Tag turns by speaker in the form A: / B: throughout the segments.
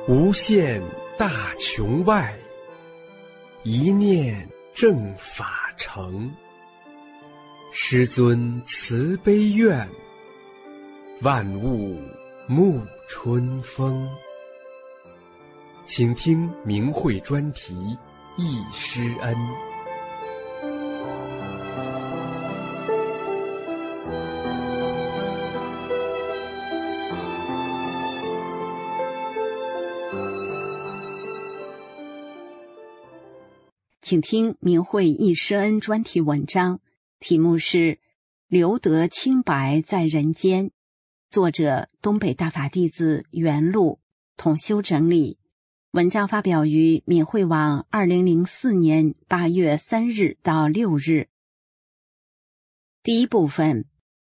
A: 无限大穹外，一念正法成。师尊慈悲愿，万物沐春风。请听明慧专题忆师恩。
B: 请听明慧忆师恩专题文章，题目是留得清白在人间，作者东北大法弟子袁路，统修整理。文章发表于明慧网2004年8月3日到6日。第一部分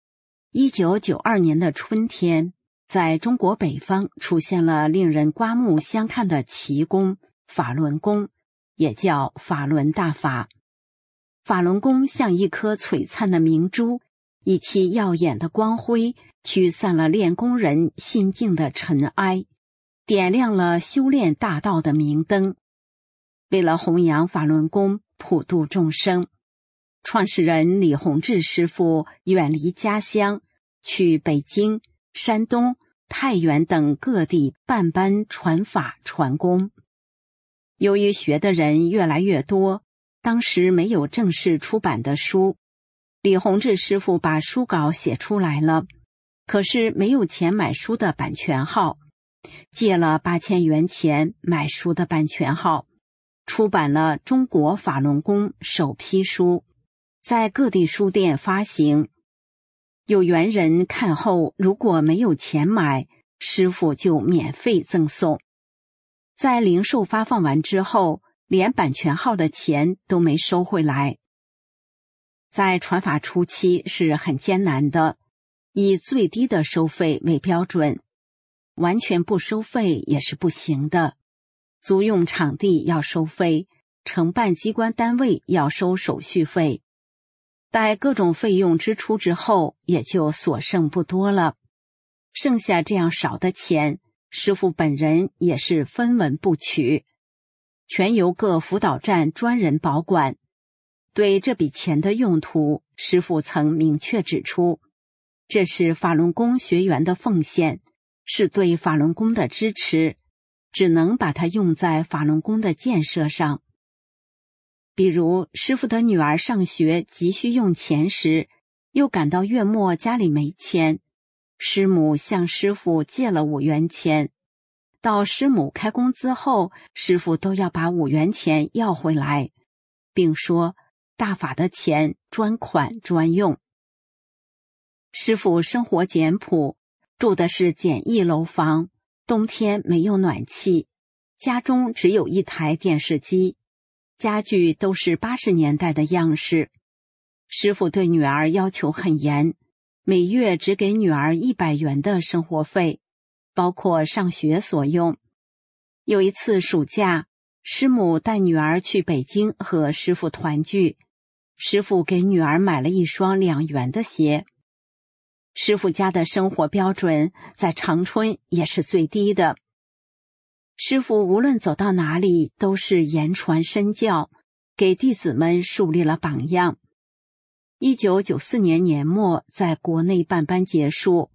B: ，1992年的春天，在中国北方出现了令人刮目相看的奇功法轮功，也叫法轮大法。法轮功像一颗璀璨的明珠，以其耀眼的光辉驱散了练功人心境的尘埃，点亮了修炼大道的明灯。为了弘扬法轮功，普度众生，创始人李洪志师父远离家乡，去北京、山东、太原等各地办班传法传功。由于学的人越来越多，当时没有正式出版的书，李洪志师父把书稿写出来了，可是没有钱买书的版权号，借了8000元钱买书的版权号，出版了《中国法轮功》首批书，在各地书店发行。有缘人看后，如果没有钱买，师父就免费赠送。在零售发放完之后，连版权号的钱都没收回来。在传法初期是很艰难的，以最低的收费为标准，完全不收费也是不行的。租用场地要收费，承办机关单位要收手续费。待各种费用支出之后，也就所剩不多了。剩下这样少的钱，师父本人也是分文不取，全由各辅导站专人保管。对这笔钱的用途，师父曾明确指出，这是法轮功学员的奉献，是对法轮功的支持，只能把它用在法轮功的建设上。比如师父的女儿上学急需用钱时，又感到月末家里没钱，师母向师父借了5元钱，到师母开工资后，师父都要把5元钱要回来，并说大法的钱专款专用。师父生活简朴，住的是简易楼房，冬天没有暖气，家中只有一台电视机，家具都是80年代的样式。师父对女儿要求很严，每月只给女儿100元的生活费，包括上学所用。有一次暑假，师母带女儿去北京和师父团聚，师父给女儿买了一双2元的鞋。师父家的生活标准在长春也是最低的。师父无论走到哪里都是言传身教，给弟子们树立了榜样。1994年年末在国内办班结束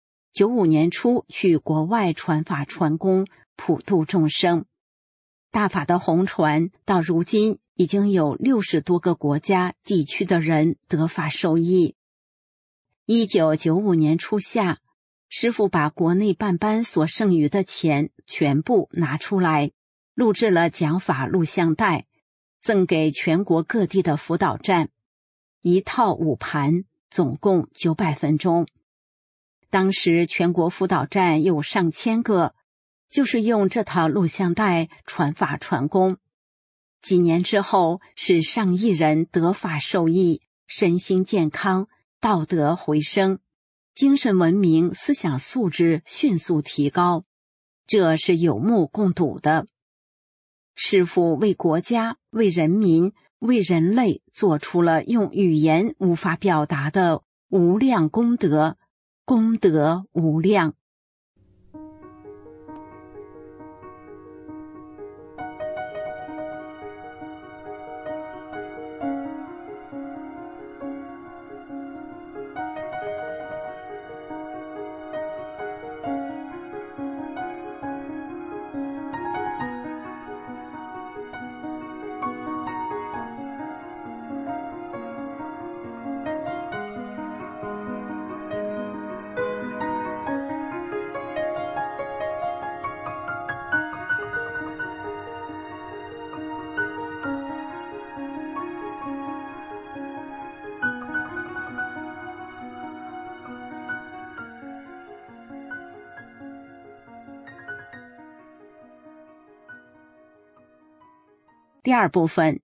B: ，95年初去国外传法传功，普度众生。大法的弘传到如今已经有60多个国家地区的人得法受益。1995年初夏，师父把国内办班所剩余的钱全部拿出来，录制了讲法录像带，赠给全国各地的辅导站，一套5盘，总共900分钟。当时全国辅导站有上千个，就是用这套录像带传法传功。几年之后，是上亿人得法受益，身心健康，道德回升，精神文明思想素质迅速提高，这是有目共睹的。师父为国家、为人民、为人类做出了用语言无法表达的无量功德，功德无量。 第二部分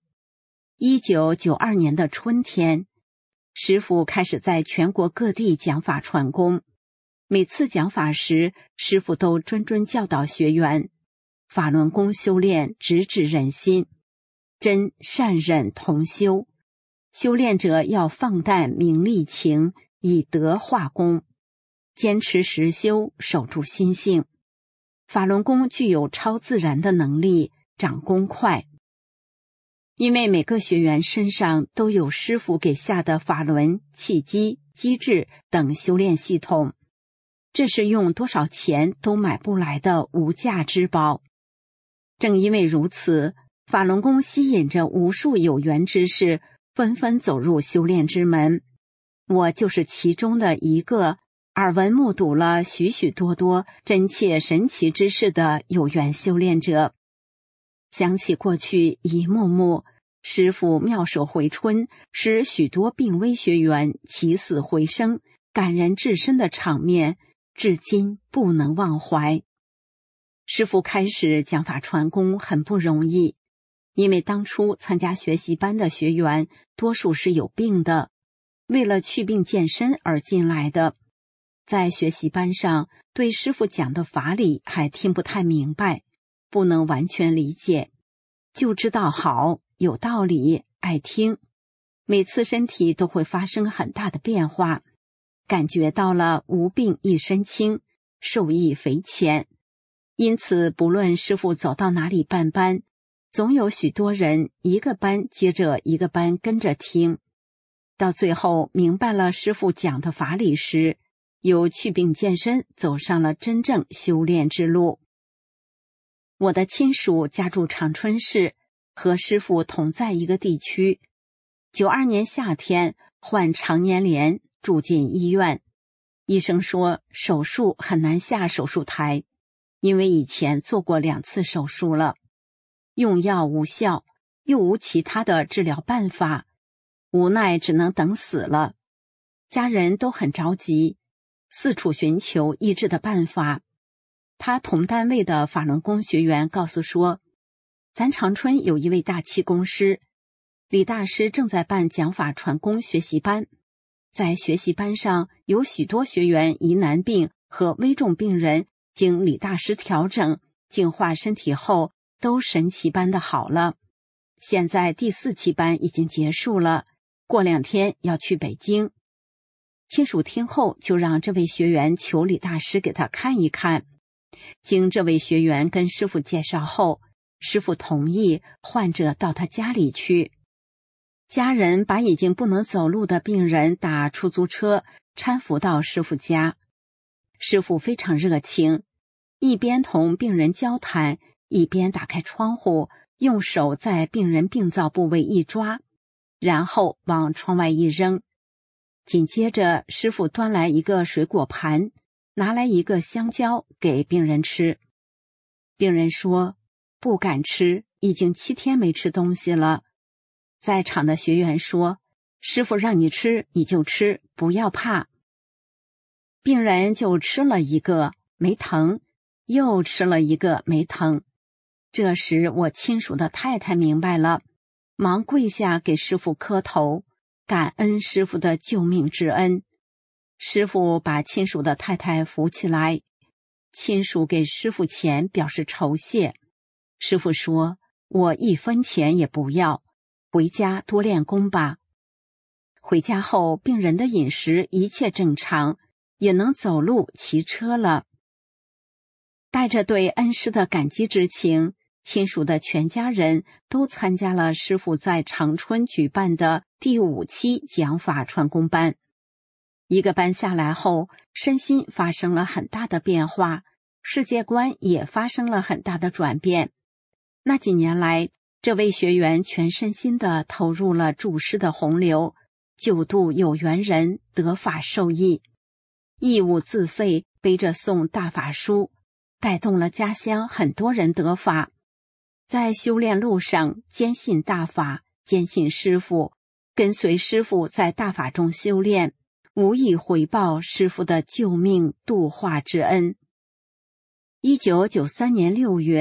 B: ，1992年的春天，师父开始在全国各地讲法传功。每次讲法时，师父都谆谆教导学员，法轮功修炼直指人心，真善忍同修。修炼者要放淡名利情，以德化功，坚持实修，守住心性。法轮功具有超自然的能力，长功快。因为每个学员身上都有师父给下的法轮、气机、机制等修炼系统，这是用多少钱都买不来的无价之宝。正因为如此，法轮功吸引着无数有缘之士纷纷走入修炼之门。我就是其中的一个，耳闻目睹了许许多多真切神奇之事的有缘修炼者。想起过去一幕幕师父妙手回春，使许多病危学员起死回生，感人至深的场面，至今不能忘怀。师父开始讲法传功很不容易，因为当初参加学习班的学员多数是有病的，为了祛病健身而进来的，在学习班上对师父讲的法理还听不太明白，不能完全理解，就知道好，有道理，爱听。每次身体都会发生很大的变化，感觉到了无病一身轻，受益匪浅。因此不论师父走到哪里办班，总有许多人一个班接着一个班跟着听。到最后明白了师父讲的法理时，由祛病健身走上了真正修炼之路。我的亲属家住长春市，和师父同在一个地区。92年夏天患肠粘连，住进医院。医生说手术很难下手术台，因为以前做过2次手术了，用药无效，又无其他的治疗办法，无奈只能等死了。家人都很着急，四处寻求医治的办法。他同单位的法轮功学员告诉说，咱长春有一位大气功师，李大师正在办讲法传功学习班，在学习班上有许多学员疑难病和危重病人经李大师调整净化身体后都神奇般的好了。现在第4期班已经结束了，过2天要去北京。亲属听后就让这位学员求李大师给他看一看。经这位学员跟师父介绍后，师父同意患者到他家里去。家人把已经不能走路的病人打出租车搀扶到师父家。师父非常热情，一边同病人交谈，一边打开窗户，用手在病人病灶部位一抓，然后往窗外一扔。紧接着师父端来一个水果盘，拿来一个香蕉给病人吃。病人说不敢吃，已经7天没吃东西了。在场的学员说，师父让你吃你就吃，不要怕。病人就吃了一个，没疼，又吃了一个，没疼。这时我亲属的太太明白了，忙跪下给师父磕头，感恩师父的救命之恩。师父把亲属的太太扶起来，亲属给师父钱表示酬谢。师父说，我1分钱也不要，回家多练功吧。回家后病人的饮食一切正常，也能走路骑车了。带着对恩师的感激之情，亲属的全家人都参加了师父在长春举办的第5期讲法传功班。1个班下来后，身心发生了很大的变化，世界观也发生了很大的转变。那几年来，这位学员全身心地投入了助师的洪流，救度有缘人得法受益，义务自费背着诵大法书，带动了家乡很多人得法。在修炼路上坚信大法，坚信师父，跟随师父在大法中修炼，无以回报师父的救命度化之恩。1993年6月，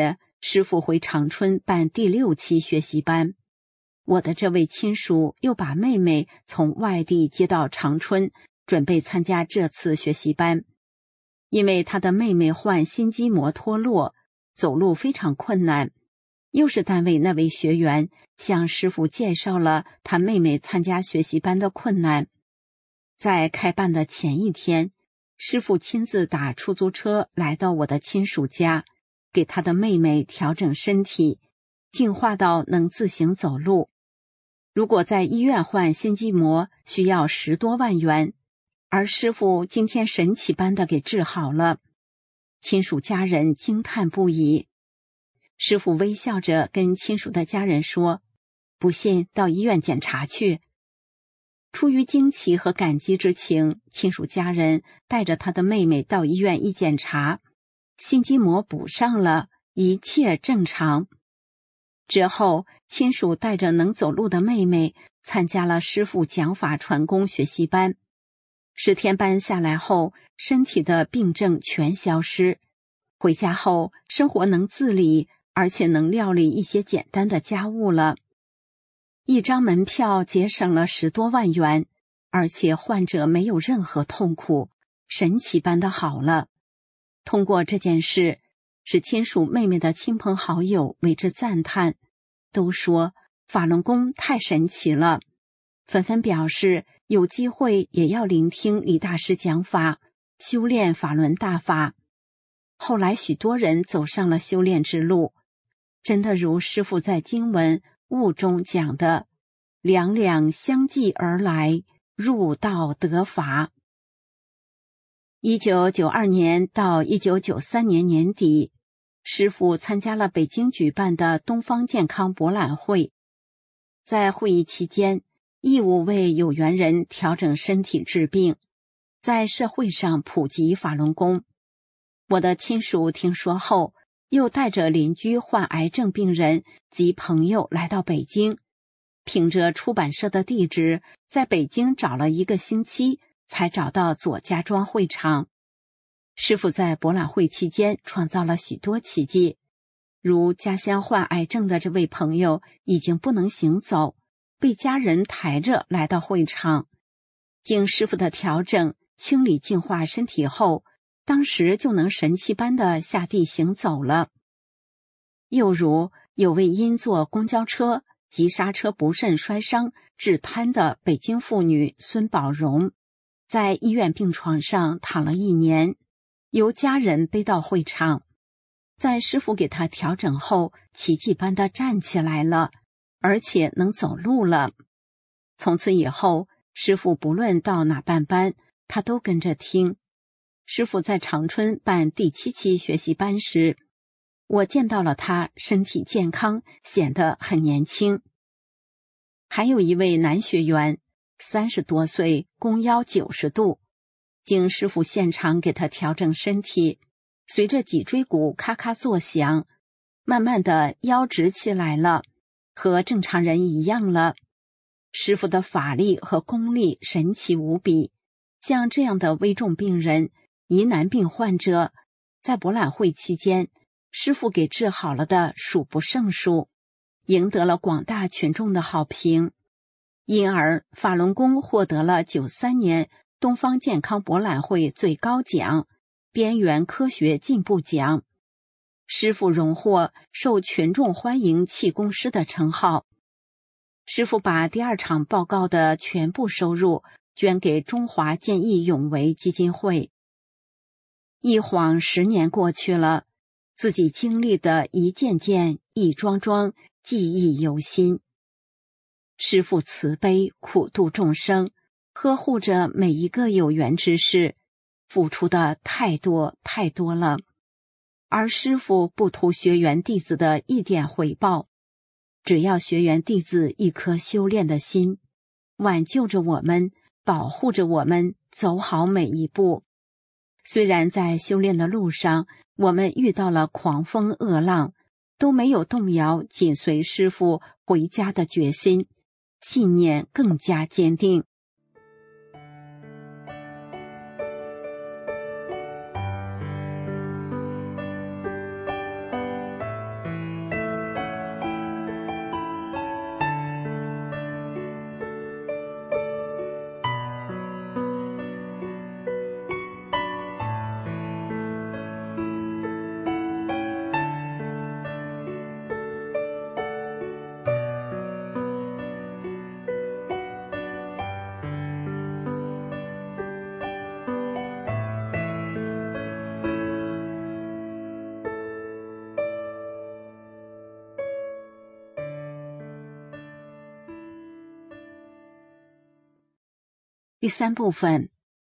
B: 师父回长春办第6期学习班。我的这位亲属又把妹妹从外地接到长春，准备参加这次学习班。因为他的妹妹患心肌膜脱落，走路非常困难，又是单位那位学员向师父介绍了他妹妹参加学习班的困难。在开办的前一天，师父亲自打出租车来到我的亲属家，给他的妹妹调整身体，进化到能自行走路。如果在医院换心肌膜需要10多万元，而师父今天神奇般的给治好了，亲属家人惊叹不已。师父微笑着跟亲属的家人说，不信到医院检查去。出于惊奇和感激之情，亲属家人带着他的妹妹到医院一检查，心肌膜补上了，一切正常。之后，亲属带着能走路的妹妹参加了师父讲法传功学习班。10天班下来后，身体的病症全消失。回家后，生活能自理，而且能料理一些简单的家务了。一张门票节省了10多万元，而且患者没有任何痛苦，神奇般的好了。通过这件事，使亲属妹妹的亲朋好友为之赞叹，都说法轮功太神奇了，纷纷表示有机会也要聆听李大师讲法，修炼法轮大法。后来许多人走上了修炼之路，真的如师父在经文悟中讲的，两两相继而来，入道得法。1992年到1993年年底，师父参加了北京举办的东方健康博览会。在会议期间，义务为有缘人调整身体治病，在社会上普及法轮功。我的亲属听说后，又带着邻居患癌症病人及朋友来到北京，凭着出版社的地址，在北京找了1个星期，才找到左家庄会场。师父在博览会期间创造了许多奇迹，如家乡患癌症的这位朋友已经不能行走，被家人抬着来到会场，经师父的调整、清理净化身体后，当时就能神奇般的下地行走了。又如有位因坐公交车急刹车不慎摔伤致瘫的北京妇女孙宝荣，在医院病床上躺了1年，由家人背到会场，在师父给她调整后，奇迹般的站起来了，而且能走路了。从此以后，师父不论到哪办班，他都跟着听。师父在长春办第7期学习班时，我见到了他身体健康，显得很年轻。还有一位男学员，30多岁，弓腰90度，经师父现场给他调整身体，随着脊椎骨咔咔作响，慢慢的腰直起来了，和正常人一样了。师父的法力和功力神奇无比，像这样的危重病人、疑难病患者，在博览会期间，师父给治好了的数不胜数，赢得了广大群众的好评。因而法轮功获得了93年东方健康博览会最高奖边缘科学进步奖。师父荣获受群众欢迎气功师的称号。师父把第2场报告的全部收入捐给中华见义勇为基金会。一晃10年过去了，自己经历的一件件、一桩桩，记忆犹新。师父慈悲苦度众生，呵护着每一个有缘之士，付出的太多太多了。而师父不图学员弟子的一点回报，只要学员弟子一颗修炼的心，挽救着我们，保护着我们，走好每一步。虽然在修炼的路上，我们遇到了狂风恶浪，都没有动摇紧随师父回家的决心，信念更加坚定。 第3部分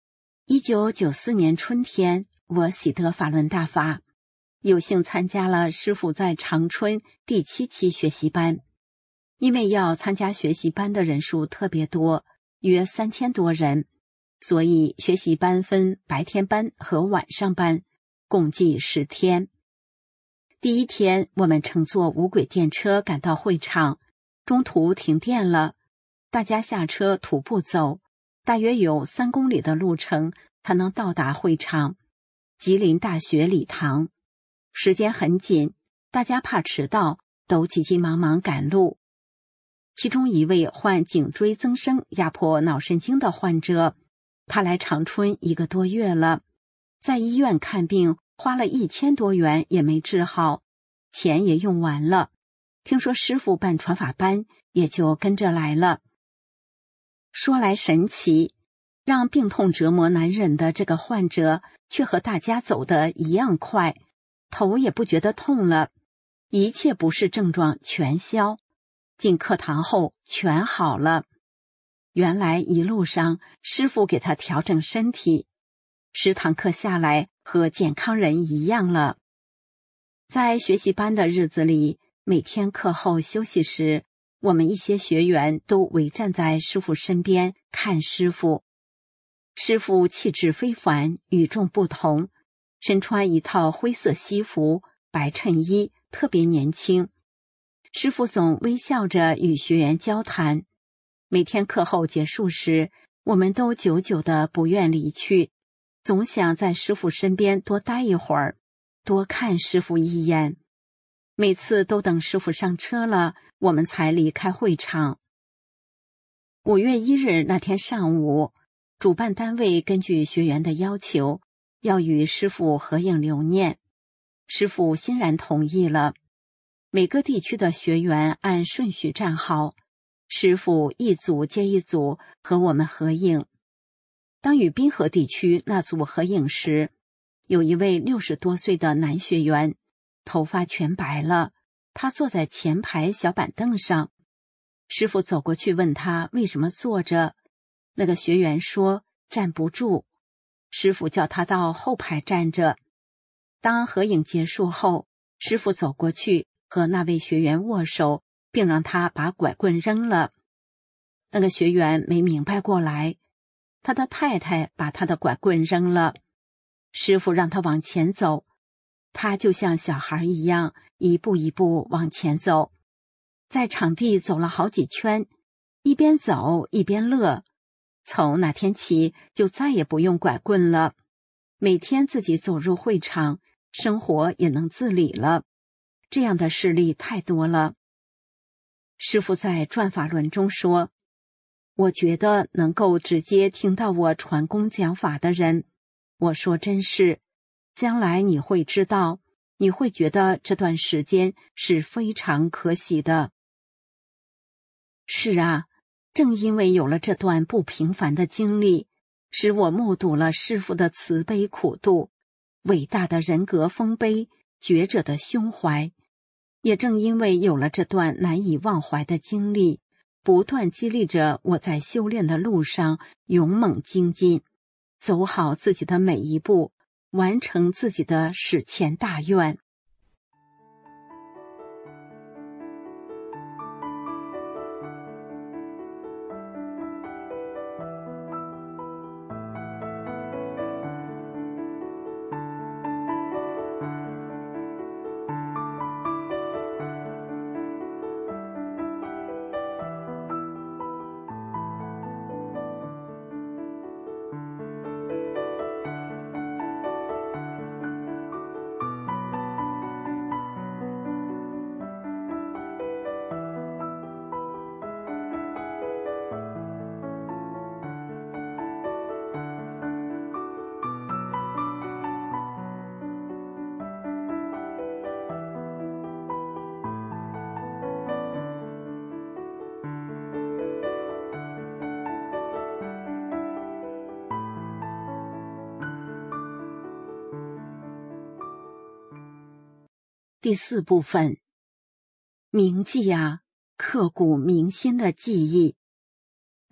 B: ，1994年春天，我喜得法轮大法，有幸参加了师父在长春第7期学习班。因为要参加学习班的人数特别多，约3000多人，所以学习班分白天班和晚上班，共计10天。第1天，我们乘坐无轨电车赶到会场，中途停电了，大家下车徒步走，大约有3公里的路程才能到达会场，吉林大学礼堂。时间很紧，大家怕迟到，都急急忙忙赶路。其中一位患颈椎增生压迫脑神经的患者，他来长春1个多月了，在医院看病花了1000多元也没治好，钱也用完了。听说师父办传法班，也就跟着来了。说来神奇，让病痛折磨难忍的这个患者，却和大家走得一样快，头也不觉得痛了，一切不适症状全消。进课堂后全好了。原来一路上师父给他调整身体，10堂课下来和健康人一样了。在学习班的日子里，每天课后休息时，我们一些学员都围站在师父身边看师父。师父气质非凡，与众不同，身穿一套灰色西服、白衬衣，特别年轻。师父总微笑着与学员交谈。每天课后结束时，我们都久久的不愿离去，总想在师父身边多待一会儿，多看师父一眼。每次都等师父上车了，我们才离开会场。5月1日那天上午，主办单位根据学员的要求，要与师父合影留念。师父欣然同意了。每个地区的学员按顺序站好，师父一组接一组和我们合影。当与滨河地区那组合影时，有一位60多岁的男学员，头发全白了，他坐在前排小板凳上。师父走过去问他为什么坐着，那个学员说站不住。师父叫他到后排站着。当合影结束后，师父走过去和那位学员握手，并让他把拐棍扔了。那个学员没明白过来，他的太太把他的拐棍扔了。师父让他往前走，他就像小孩一样，一步一步往前走。在场地走了好几圈，一边走一边乐。从那天起，就再也不用拐棍了，每天自己走入会场，生活也能自理了。这样的事例太多了。师父在转法轮中说，我觉得能够直接听到我传功讲法的人，我说真是，将来你会知道，你会觉得这段时间是非常可喜的。是啊，正因为有了这段不平凡的经历，使我目睹了师父的慈悲苦度，伟大的人格丰碑，觉者的胸怀。也正因为有了这段难以忘怀的经历，不断激励着我在修炼的路上勇猛精进，走好自己的每一步，完成自己的史前大愿。第4部分，铭记啊，刻骨铭心的记忆。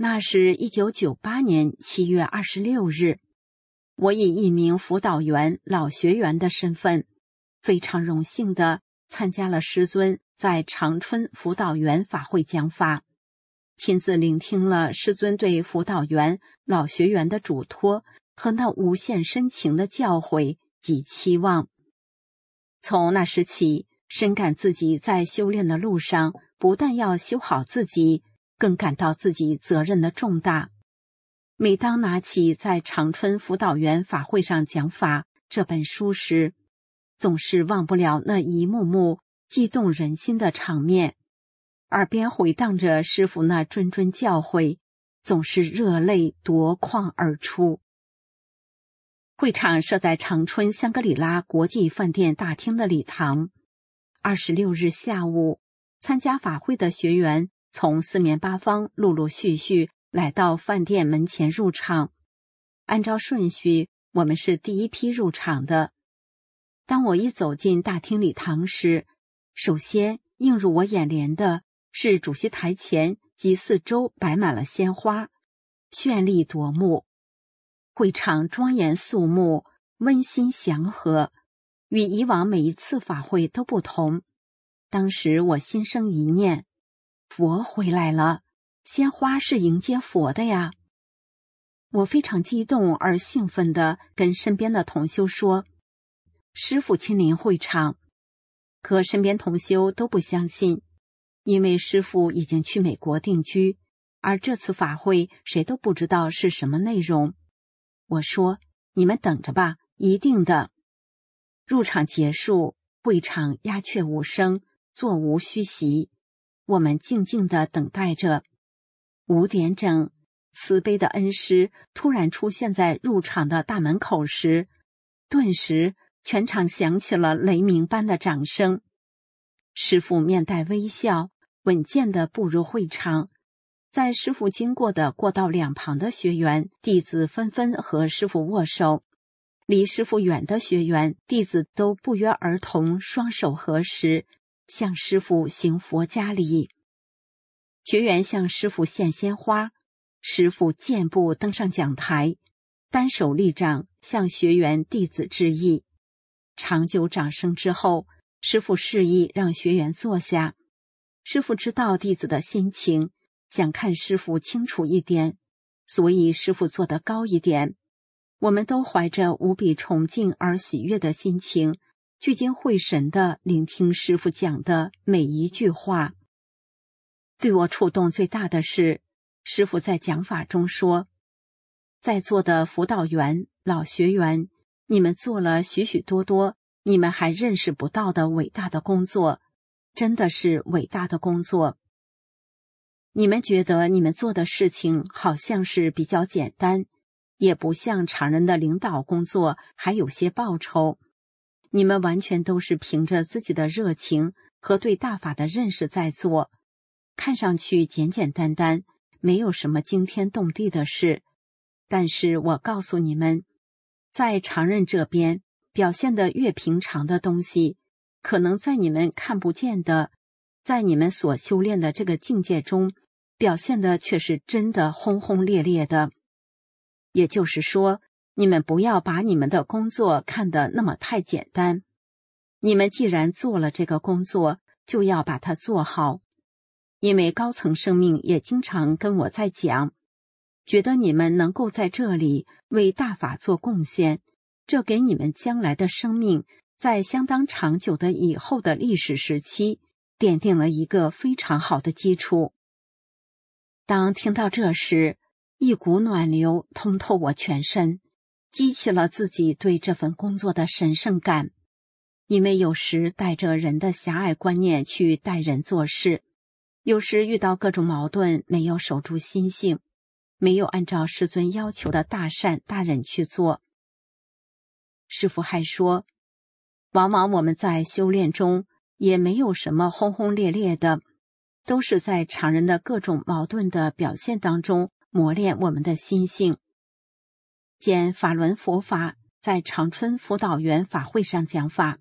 B: 那是1998年7月26日，我以一名辅导员老学员的身份，非常荣幸地参加了师尊在长春辅导员法会讲法，亲自聆听了师尊对辅导员老学员的嘱托和那无限深情的教诲及期望。从那时起，深感自己在修炼的路上不但要修好自己，更感到自己责任的重大。每当拿起在长春辅导员法会上讲法这本书时，总是忘不了那一幕幕激动人心的场面，耳边回荡着师父那谆谆教诲，总是热泪夺眶而出。会场设在长春香格里拉国际饭店大厅的礼堂。26日下午，参加法会的学员从四面八方陆陆续续来到饭店门前入场。按照顺序，我们是第一批入场的。当我一走进大厅礼堂时，首先映入我眼帘的是主席台前及四周摆满了鲜花，绚丽夺目。会场庄严肃穆，温馨祥和，与以往每一次法会都不同。当时我心生一念，佛回来了，鲜花是迎接佛的呀。我非常激动而兴奋地跟身边的同修说，师父亲临会场。可身边同修都不相信，因为师父已经去美国定居，而这次法会谁都不知道是什么内容。我说，你们等着吧，一定的。入场结束，会场鸦雀无声，座无虚席，我们静静地等待着。5点整，慈悲的恩师突然出现在入场的大门口时，顿时全场响起了雷鸣般的掌声。师父面带微笑，稳健地步入会场。在师父经过的过道两旁的学员弟子纷纷和师父握手，离师父远的学员弟子都不约而同双手合十，向师父行佛家礼。学员向师父献鲜花，师父健步登上讲台，单手立掌向学员弟子致意。长久掌声之后，师父示意让学员坐下。师父知道弟子的心情，想看师父清楚一点，所以师父坐得高一点。我们都怀着无比崇敬而喜悦的心情，聚精会神地聆听师父讲的每一句话。对我触动最大的是，师父在讲法中说，在座的辅导员、老学员，你们做了许许多多你们还认识不到的伟大的工作，真的是伟大的工作。你们觉得你们做的事情好像是比较简单，也不像常人的领导工作还有些报酬。你们完全都是凭着自己的热情和对大法的认识在做，看上去简简单单，没有什么惊天动地的事。但是我告诉你们，在常人这边表现得越平常的东西，可能在你们看不见的，在你们所修炼的这个境界中，表现的却是真的轰轰烈烈的。也就是说，你们不要把你们的工作看得那么太简单。你们既然做了这个工作，就要把它做好。因为高层生命也经常跟我在讲，觉得你们能够在这里为大法做贡献，这给你们将来的生命在相当长久的以后的历史时期奠定了一个非常好的基础。当听到这时，一股暖流通透我全身，激起了自己对这份工作的神圣感。因为有时带着人的狭隘观念去待人做事，有时遇到各种矛盾，没有守住心性，没有按照师尊要求的大善大忍去做。师父还说，往往我们在修炼中也没有什么轰轰烈烈的，都是在常人的各种矛盾的表现当中磨练我们的心性。见法轮佛法在长春辅导员法会上讲法。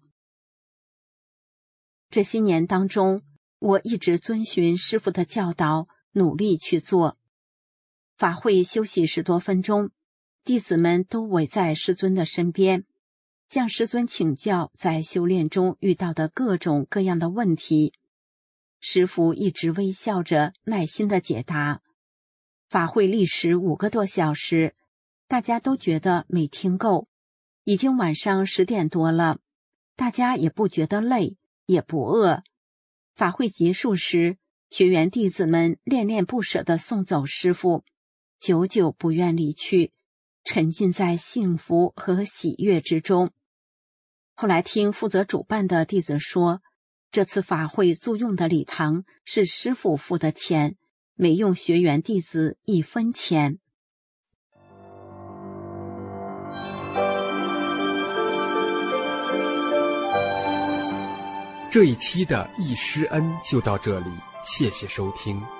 B: 这些年当中，我一直遵循师父的教导，努力去做。 法会休息10多分钟，弟子们都围在师尊的身边，向师尊请教在修炼中遇到的各种各样的问题。师父一直微笑着耐心地解答。法会历时5个多小时，大家都觉得没听够。已经晚上10点多了，大家也不觉得累，也不饿。法会结束时，学员弟子们恋恋不舍地送走师父，久久不愿离去，沉浸在幸福和喜悦之中。后来听负责主办的弟子说，这次法会租用的礼堂是师父付的钱，没用学员弟子1分钱。
A: 这一期的易师恩就到这里，谢谢收听。